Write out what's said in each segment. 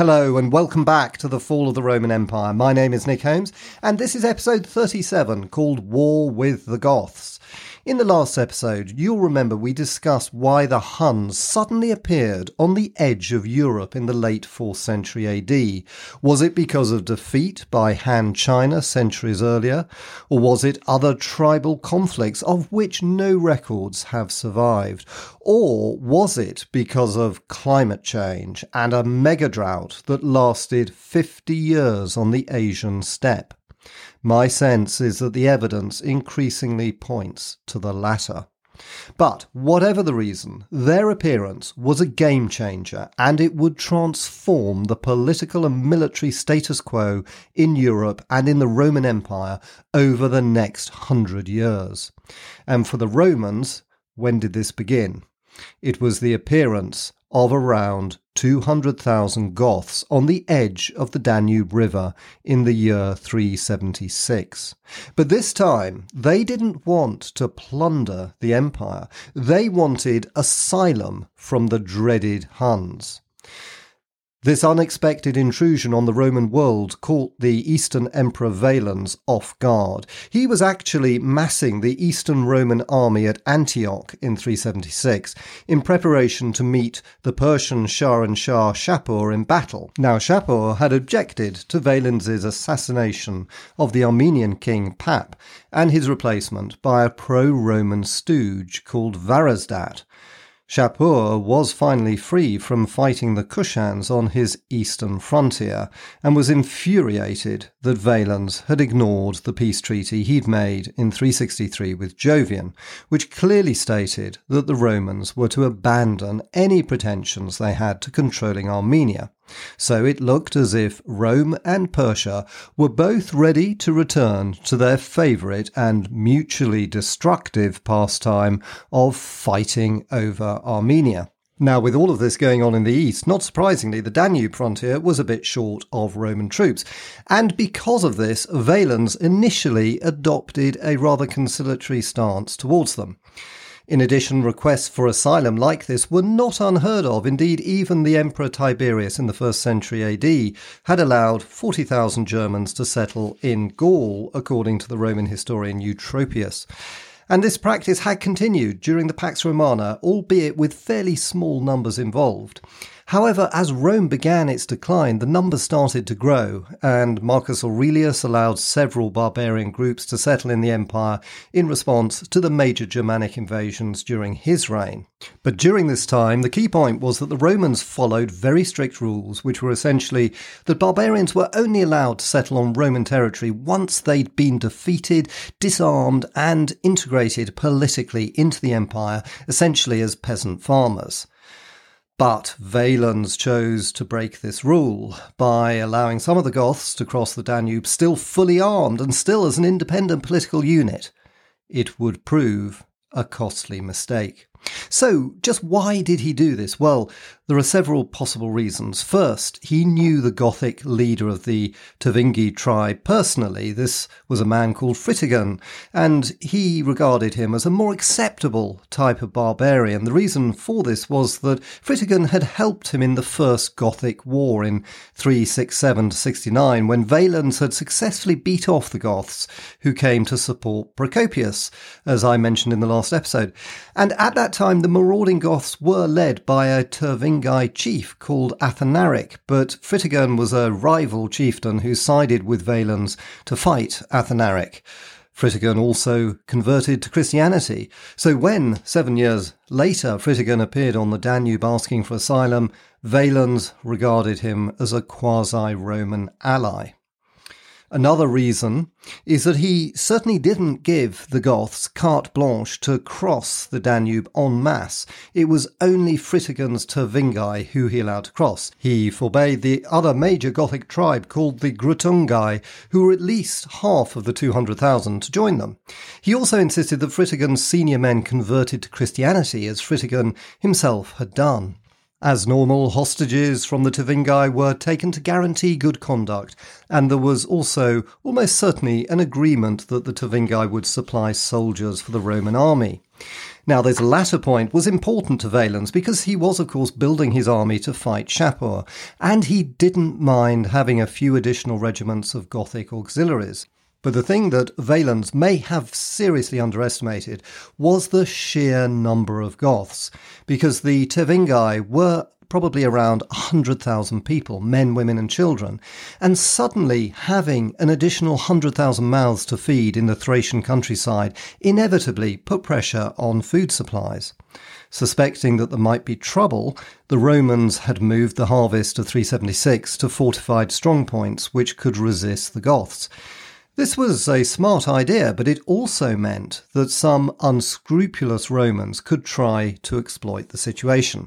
Hello and welcome back to the Fall of the Roman Empire. My name is Nick Holmes and this is episode 37 called War with the Goths. In the last episode, you'll remember we discussed why the Huns suddenly appeared on the edge of Europe in the late 4th century AD. Was it because of defeat by Han China centuries earlier? Or was it other tribal conflicts of which no records have survived? Or was it because of climate change and a mega drought that lasted 50 years on the Asian steppe? My sense is that the evidence increasingly points to the latter. But whatever the reason, their appearance was a game changer and it would transform the political and military status quo in Europe and in the Roman Empire over the next 100 years. And for the Romans, when did this begin? It was the appearance of around 200,000 Goths on the edge of the Danube River in the year 376. But this time, they didn't want to plunder the empire. They wanted asylum from the dreaded Huns. This unexpected intrusion on the Roman world caught the Eastern Emperor Valens off guard. He was actually massing the Eastern Roman army at Antioch in 376 in preparation to meet the Persian Shahanshah Shapur in battle. Now, Shapur had objected to Valens's assassination of the Armenian king Pap and his replacement by a pro-Roman stooge called Varazdat. Shapur was finally free from fighting the Kushans on his eastern frontier and was infuriated that Valens had ignored the peace treaty he'd made in 363 with Jovian, which clearly stated that the Romans were to abandon any pretensions they had to controlling Armenia. So it looked as if Rome and Persia were both ready to return to their favourite and mutually destructive pastime of fighting over Armenia. Now, with all of this going on in the east, not surprisingly, the Danube frontier was a bit short of Roman troops. And because of this, Valens initially adopted a rather conciliatory stance towards them. In addition, requests for asylum like this were not unheard of. Indeed, even the Emperor Tiberius in the 1st century AD had allowed 40,000 Germans to settle in Gaul, according to the Roman historian Eutropius. And this practice had continued during the Pax Romana, albeit with fairly small numbers involved. However, as Rome began its decline, the numbers started to grow, and Marcus Aurelius allowed several barbarian groups to settle in the empire in response to the major Germanic invasions during his reign. But during this time, the key point was that the Romans followed very strict rules, which were essentially that barbarians were only allowed to settle on Roman territory once they'd been defeated, disarmed, and integrated politically into the empire, essentially as peasant farmers. But Valens chose to break this rule by allowing some of the Goths to cross the Danube still fully armed and still as an independent political unit. It would prove a costly mistake. So, just why did he do this? Well, there are several possible reasons. First, he knew the Gothic leader of the Tuvingi tribe personally. This was a man called Fritigern, and he regarded him as a more acceptable type of barbarian. The reason for this was that Fritigern had helped him in the First Gothic War in 367-69, when Valens had successfully beat off the Goths, who came to support Procopius, as I mentioned in the last episode. And at that time, the marauding Goths were led by a Turvingi chief called Athanaric, but Fritigern was a rival chieftain who sided with Valens to fight Athanaric. Fritigern also converted to Christianity. So when, 7 years later, Fritigern appeared on the Danube asking for asylum, Valens regarded him as a quasi-Roman ally. Another reason is that he certainly didn't give the Goths carte blanche to cross the Danube en masse. It was only Fritigern's Turvingi who he allowed to cross. He forbade the other major Gothic tribe called the Grutungi, who were at least half of the 200,000, to join them. He also insisted that Fritigern's senior men converted to Christianity, as Fritigern himself had done. As normal, hostages from the Tuvingi were taken to guarantee good conduct, and there was also almost certainly an agreement that the Tuvingi would supply soldiers for the Roman army. Now, this latter point was important to Valens because he was, of course, building his army to fight Shapur, and he didn't mind having a few additional regiments of Gothic auxiliaries. But the thing that Valens may have seriously underestimated was the sheer number of Goths, because the Tervingi were probably around 100,000 people, men, women and children, and suddenly having an additional 100,000 mouths to feed in the Thracian countryside inevitably put pressure on food supplies. Suspecting that there might be trouble, the Romans had moved the harvest of 376 to fortified strongpoints which could resist the Goths. This was a smart idea, but it also meant that some unscrupulous Romans could try to exploit the situation.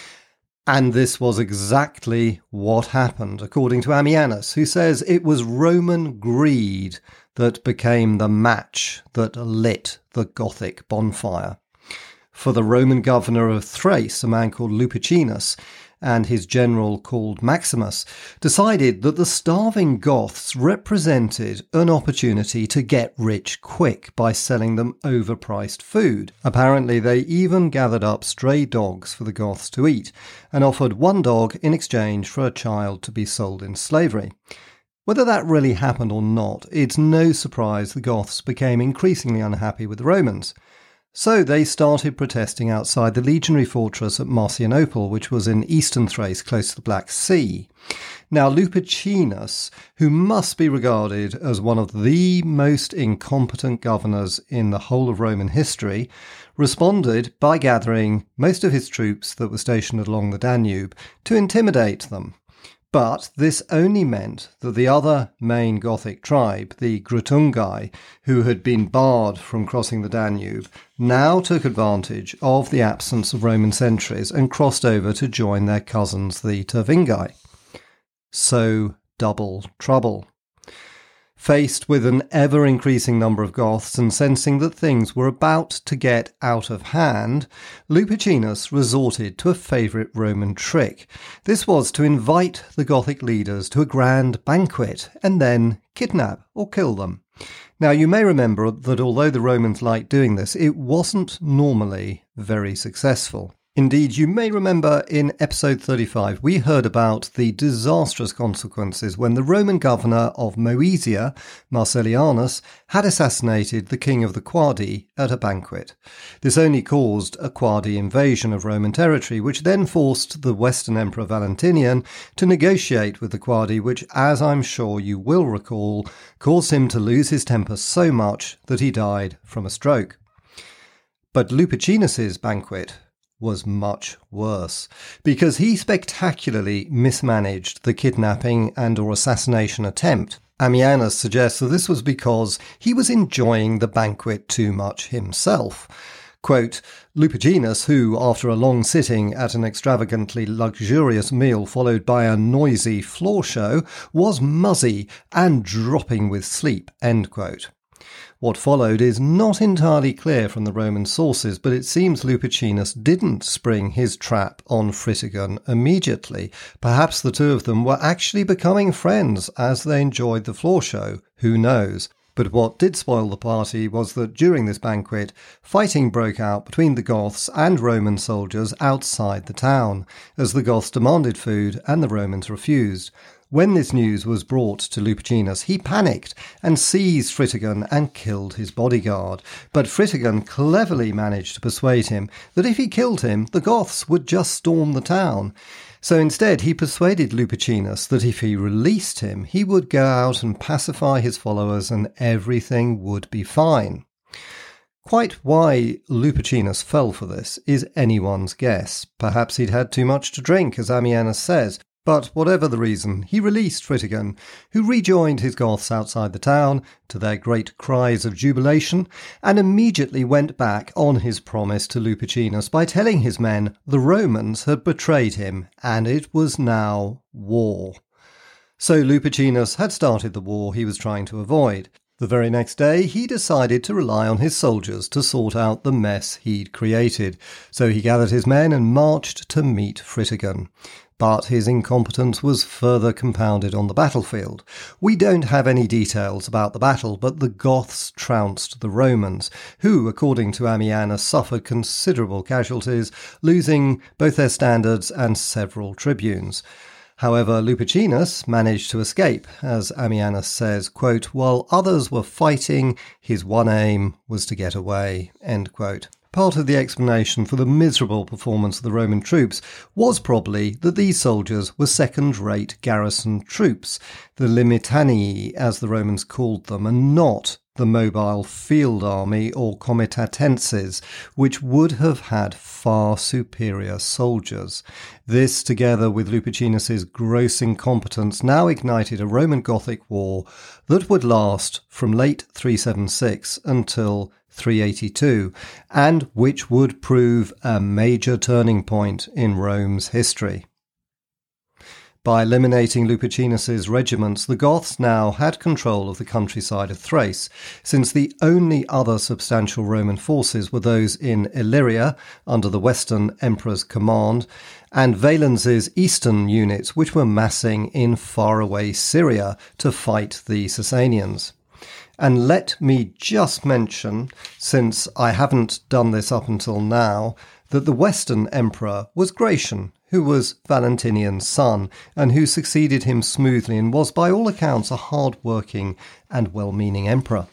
And this was exactly what happened, according to Ammianus, who says it was Roman greed that became the match that lit the Gothic bonfire. For the Roman governor of Thrace, a man called Lupicinus, and his general called Maximus, decided that the starving Goths represented an opportunity to get rich quick by selling them overpriced food. Apparently, they even gathered up stray dogs for the Goths to eat, and offered one dog in exchange for a child to be sold in slavery. Whether that really happened or not, it's no surprise the Goths became increasingly unhappy with the Romans. So they started protesting outside the legionary fortress at Marcianople, which was in eastern Thrace close to the Black Sea. Now Lupicinus, who must be regarded as one of the most incompetent governors in the whole of Roman history, responded by gathering most of his troops that were stationed along the Danube to intimidate them. But this only meant that the other main Gothic tribe, the Grutungi, who had been barred from crossing the Danube, now took advantage of the absence of Roman sentries and crossed over to join their cousins, the Tervingi. So, double trouble. Faced with an ever-increasing number of Goths and sensing that things were about to get out of hand, Lupicinus resorted to a favourite Roman trick. This was to invite the Gothic leaders to a grand banquet and then kidnap or kill them. Now, you may remember that although the Romans liked doing this, it wasn't normally very successful. Indeed, you may remember in episode 35 we heard about the disastrous consequences when the Roman governor of Moesia, Marcellianus, had assassinated the king of the Quadi at a banquet. This only caused a Quadi invasion of Roman territory, which then forced the Western Emperor Valentinian to negotiate with the Quadi, which, as I'm sure you will recall, caused him to lose his temper so much that he died from a stroke. But Lupicinus's banquet was much worse, because he spectacularly mismanaged the kidnapping and or assassination attempt. Ammianus suggests that this was because he was enjoying the banquet too much himself. Quote, Lupicinus, who, after a long sitting at an extravagantly luxurious meal followed by a noisy floor show, was muzzy and dropping with sleep, end quote. What followed is not entirely clear from the Roman sources, but it seems Lupicinus didn't spring his trap on Fritigern immediately. Perhaps the two of them were actually becoming friends as they enjoyed the floor show. Who knows? But what did spoil the party was that during this banquet, fighting broke out between the Goths and Roman soldiers outside the town, as the Goths demanded food and the Romans refused. When this news was brought to Lupicinus, he panicked and seized Fritigern and killed his bodyguard. But Fritigern cleverly managed to persuade him that if he killed him, the Goths would just storm the town. So instead, he persuaded Lupicinus that if he released him, he would go out and pacify his followers and everything would be fine. Quite why Lupicinus fell for this is anyone's guess. Perhaps he'd had too much to drink, as Ammianus says. But whatever the reason, he released Fritigern, who rejoined his Goths outside the town, to their great cries of jubilation, and immediately went back on his promise to Lupicinus by telling his men the Romans had betrayed him, and it was now war. So Lupicinus had started the war he was trying to avoid. The very next day, he decided to rely on his soldiers to sort out the mess he'd created. So he gathered his men and marched to meet Fritigern. but his incompetence was further compounded on the battlefield. We don't have any details about the battle, but the Goths trounced the Romans, who, according to Ammianus, suffered considerable casualties, losing both their standards and several tribunes. However, Lupicinus managed to escape, as Ammianus says, quote, "While others were fighting, his one aim was to get away," end quote. Part of the explanation for the miserable performance of the Roman troops was probably that these soldiers were second-rate garrison troops, the limitanii as the Romans called them, and not the mobile field army or comitatenses, which would have had far superior soldiers. This, together with Lupicinus's gross incompetence, now ignited a Roman Gothic war that would last from late 376 until 382, and which would prove a major turning point in Rome's history. By eliminating Lupicinus's regiments, the Goths now had control of the countryside of Thrace, since the only other substantial Roman forces were those in Illyria, under the Western Emperor's command, and Valens's eastern units, which were massing in faraway Syria to fight the Sasanians. And let me just mention, since I haven't done this up until now, that the Western Emperor was Gratian, who was Valentinian's son, and who succeeded him smoothly and was by all accounts a hard-working and well-meaning emperor.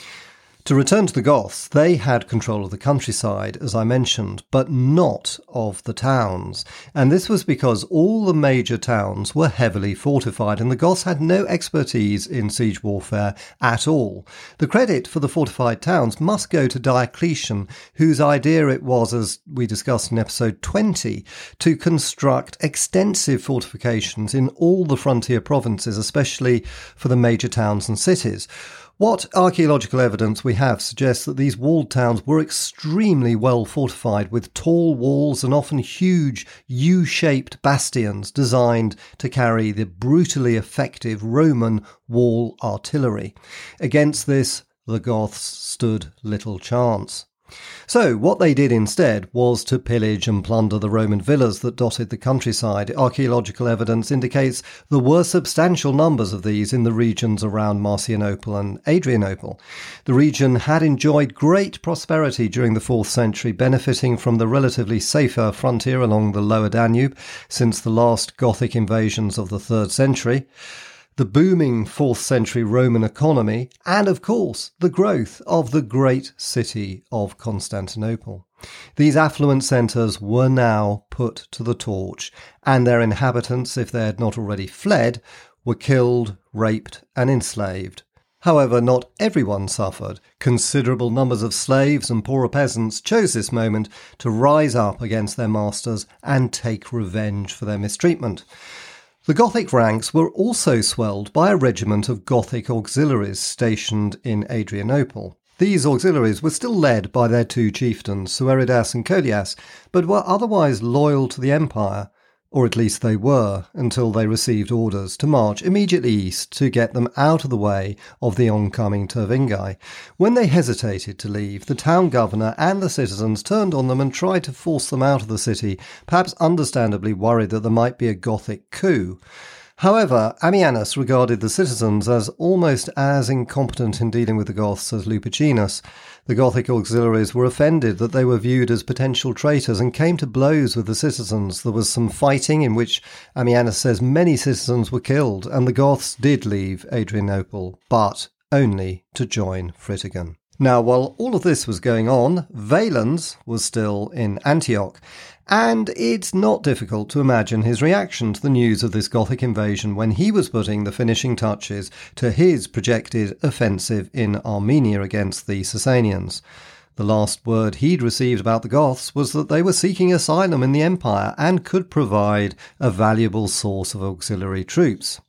To return to the Goths, they had control of the countryside, as I mentioned, but not of the towns. And this was because all the major towns were heavily fortified, and the Goths had no expertise in siege warfare at all. The credit for the fortified towns must go to Diocletian, whose idea it was, as we discussed in episode 20, to construct extensive fortifications in all the frontier provinces, especially for the major towns and cities. What archaeological evidence we have suggests that these walled towns were extremely well fortified, with tall walls and often huge U-shaped bastions designed to carry the brutally effective Roman wall artillery. Against this, the Goths stood little chance. So what they did instead was to pillage and plunder the Roman villas that dotted the countryside. Archaeological evidence indicates there were substantial numbers of these in the regions around Marcianople and Adrianople. The region had enjoyed great prosperity during the 4th century, benefiting from the relatively safer frontier along the lower Danube since the last Gothic invasions of the 3rd century, the booming 4th century Roman economy, and of course the growth of the great city of Constantinople. These affluent centres were now put to the torch, and their inhabitants, if they had not already fled, were killed, raped and enslaved. However, not everyone suffered. Considerable numbers of slaves and poorer peasants chose this moment to rise up against their masters and take revenge for their mistreatment. The Gothic ranks were also swelled by a regiment of Gothic auxiliaries stationed in Adrianople. These auxiliaries were still led by their two chieftains, Sueridas and Colias, but were otherwise loyal to the empire, or at least they were, until they received orders to march immediately east to get them out of the way of the oncoming Tervingi. When they hesitated to leave, the town governor and the citizens turned on them and tried to force them out of the city, perhaps understandably worried that there might be a Gothic coup. However, Ammianus regarded the citizens as almost as incompetent in dealing with the Goths as Lupicinus. The Gothic auxiliaries were offended that they were viewed as potential traitors and came to blows with the citizens. There was some fighting in which Ammianus says many citizens were killed, and the Goths did leave Adrianople, but only to join Fritigern. Now, while all of this was going on, Valens was still in Antioch, and it's not difficult to imagine his reaction to the news of this Gothic invasion when he was putting the finishing touches to his projected offensive in Armenia against the Sasanians. The last word he'd received about the Goths was that they were seeking asylum in the empire and could provide a valuable source of auxiliary troops.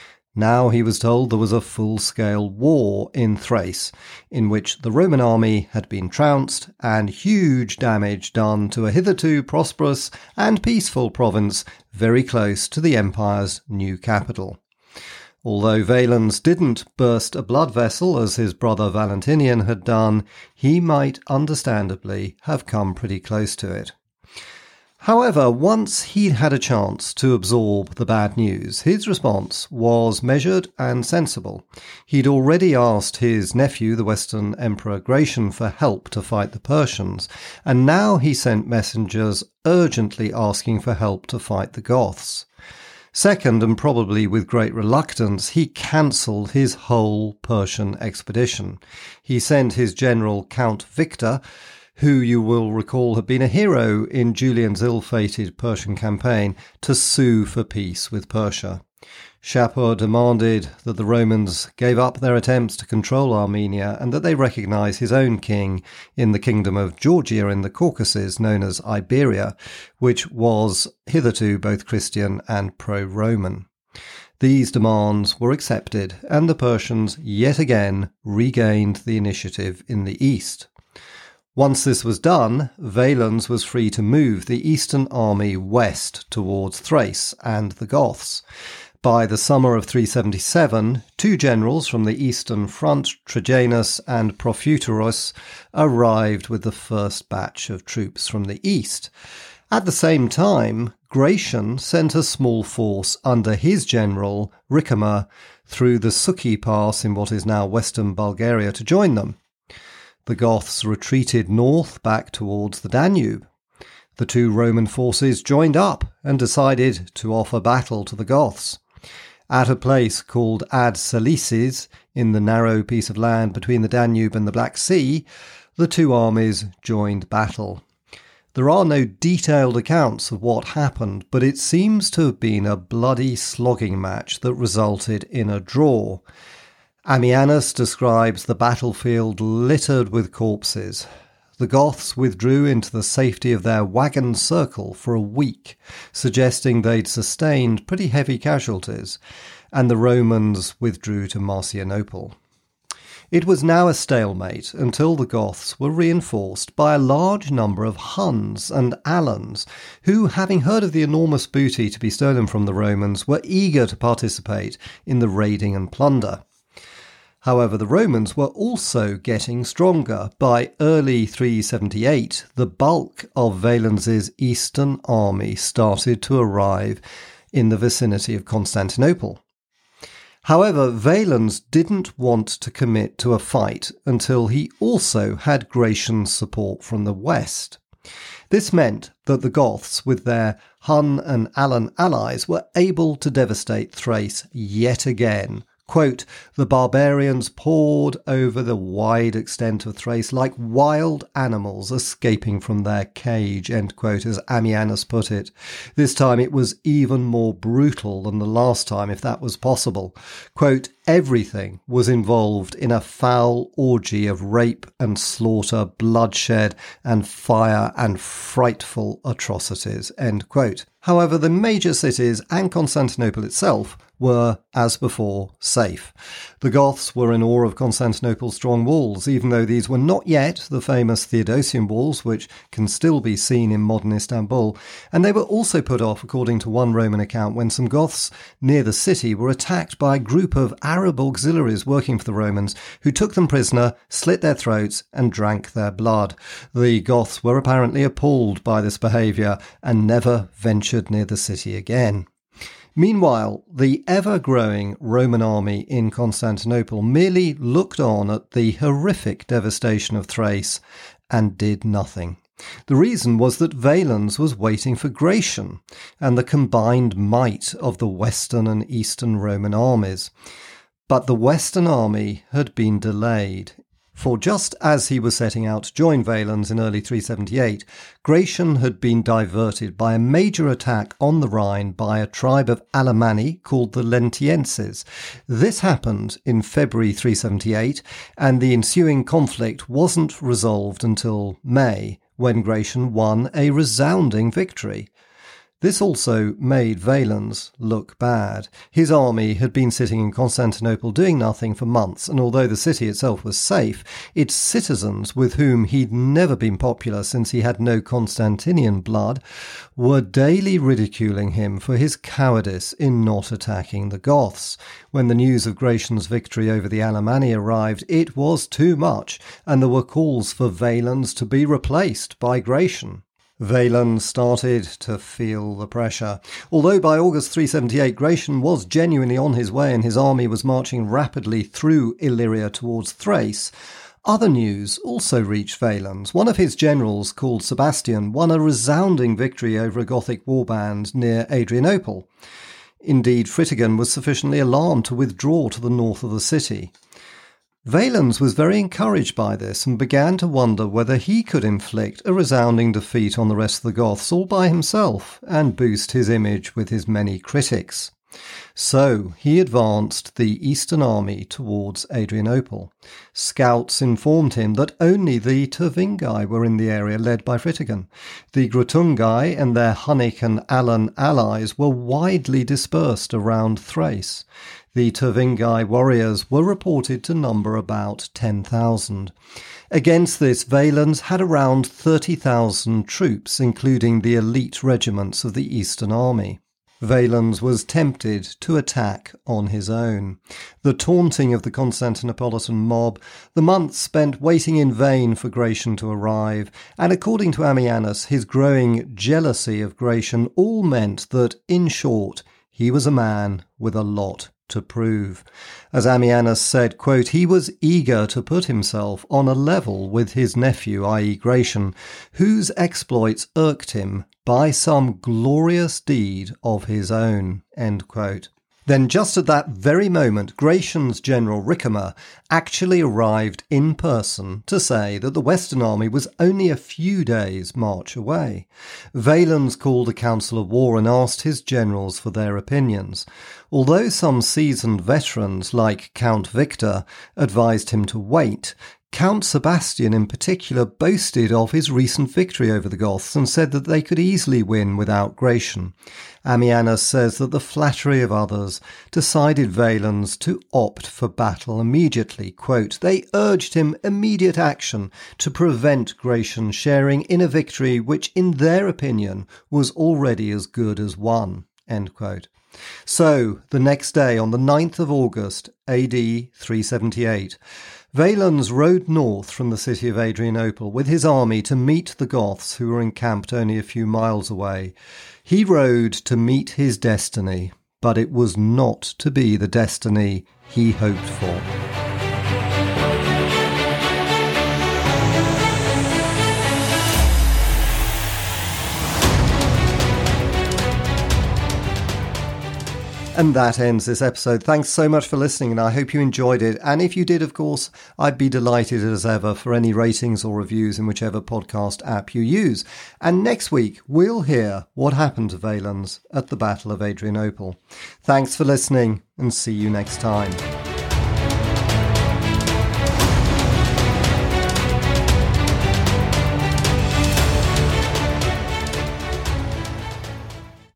Now he was told there was a full-scale war in Thrace, in which the Roman army had been trounced and huge damage done to a hitherto prosperous and peaceful province very close to the empire's new capital. Although Valens didn't burst a blood vessel as his brother Valentinian had done, he might understandably have come pretty close to it. However, once he'd had a chance to absorb the bad news, his response was measured and sensible. He'd already asked his nephew, the Western Emperor Gratian, for help to fight the Persians, and now he sent messengers urgently asking for help to fight the Goths. Second, and probably with great reluctance, he cancelled his whole Persian expedition. He sent his general Count Victor, who you will recall had been a hero in Julian's ill-fated Persian campaign, to sue for peace with Persia. Shapur demanded that the Romans gave up their attempts to control Armenia and that they recognise his own king in the kingdom of Georgia in the Caucasus, known as Iberia, which was hitherto both Christian and pro-Roman. These demands were accepted, and the Persians yet again regained the initiative in the east. Once this was done, Valens was free to move the eastern army west towards Thrace and the Goths. By the summer of 377, two generals from the eastern front, Trajanus and Profuturus, arrived with the first batch of troops from the east. At the same time, Gratian sent a small force under his general, Ricimer, through the Suki Pass in what is now western Bulgaria to join them. The Goths retreated north back towards the Danube. The two Roman forces joined up and decided to offer battle to the Goths. At a place called Ad Salices, in the narrow piece of land between the Danube and the Black Sea, the two armies joined battle. There are no detailed accounts of what happened, but it seems to have been a bloody slogging match that resulted in a draw. Ammianus describes the battlefield littered with corpses. The Goths withdrew into the safety of their wagon circle for a week, suggesting they'd sustained pretty heavy casualties, and the Romans withdrew to Marcianople. It was now a stalemate until the Goths were reinforced by a large number of Huns and Alans, who, having heard of the enormous booty to be stolen from the Romans, were eager to participate in the raiding and plunder. However, the Romans were also getting stronger. By early 378, the bulk of Valens's eastern army started to arrive in the vicinity of Constantinople. However, Valens didn't want to commit to a fight until he also had Gratian's support from the west. This meant that the Goths, with their Hun and Alan allies, were able to devastate Thrace yet again. Quote, "The barbarians poured over the wide extent of Thrace like wild animals escaping from their cage," end quote, as Ammianus put it. This time it was even more brutal than the last time, if that was possible. Quote, "Everything was involved in a foul orgy of rape and slaughter, bloodshed and fire and frightful atrocities," end quote. However, the major cities and Constantinople itself were, as before, safe. The Goths were in awe of Constantinople's strong walls, even though these were not yet the famous Theodosian walls, which can still be seen in modern Istanbul, and they were also put off, according to one Roman account, when some Goths near the city were attacked by a group of Arab auxiliaries working for the Romans, who took them prisoner, slit their throats, and drank their blood. The Goths were apparently appalled by this behaviour and never ventured near the city again. Meanwhile, the ever-growing Roman army in Constantinople merely looked on at the horrific devastation of Thrace and did nothing. The reason was that Valens was waiting for Gratian and the combined might of the Western and Eastern Roman armies. But the Western army had been delayed. For just as he was setting out to join Valens in early 378, Gratian had been diverted by a major attack on the Rhine by a tribe of Alemanni called the Lentienses. This happened in February 378, and the ensuing conflict wasn't resolved until May, when Gratian won a resounding victory. This also made Valens look bad. His army had been sitting in Constantinople doing nothing for months, and although the city itself was safe, its citizens, with whom he'd never been popular since he had no Constantinian blood, were daily ridiculing him for his cowardice in not attacking the Goths. When the news of Gratian's victory over the Alemanni arrived, it was too much, and there were calls for Valens to be replaced by Gratian. Valens started to feel the pressure. Although by August 378 Gratian was genuinely on his way and his army was marching rapidly through Illyria towards Thrace, other news also reached Valens. One of his generals, called Sebastian, won a resounding victory over a Gothic warband near Adrianople. Indeed, Fritigern was sufficiently alarmed to withdraw to the north of the city. Valens was very encouraged by this and began to wonder whether he could inflict a resounding defeat on the rest of the Goths all by himself and boost his image with his many critics. So he advanced the eastern army towards Adrianople. Scouts informed him that only the Turvingi were in the area led by Fritigern. The Grutungi and their Hunnic and Alan allies were widely dispersed around Thrace. The Turvingi warriors were reported to number about 10,000. Against this, Valens had around 30,000 troops, including the elite regiments of the Eastern Army. Valens was tempted to attack on his own. The taunting of the Constantinopolitan mob, the months spent waiting in vain for Gratian to arrive, and according to Ammianus, his growing jealousy of Gratian all meant that, in short, he was a man with a lot to prove. As Ammianus said, quote, he was eager to put himself on a level with his nephew, i.e. Gratian, whose exploits irked him by some glorious deed of his own, end quote. Then just at that very moment, Gratian's general Ricimer actually arrived in person to say that the Western army was only a few days' march away. Valens called a council of war and asked his generals for their opinions. Although some seasoned veterans like Count Victor advised him to wait, Count Sebastian in particular boasted of his recent victory over the Goths and said that they could easily win without Gratian. Ammianus says that the flattery of others decided Valens to opt for battle immediately. Quote, they urged him immediate action to prevent Gratian sharing in a victory which in their opinion was already as good as won. End quote. So, the next day, on the 9th of August, AD 378, Valens rode north from the city of Adrianople with his army to meet the Goths who were encamped only a few miles away. He rode to meet his destiny, but it was not to be the destiny he hoped for. And that ends this episode. Thanks so much for listening, and I hope you enjoyed it. And if you did, of course, I'd be delighted as ever for any ratings or reviews in whichever podcast app you use. And next week, we'll hear what happened to Valens at the Battle of Adrianople. Thanks for listening, and see you next time.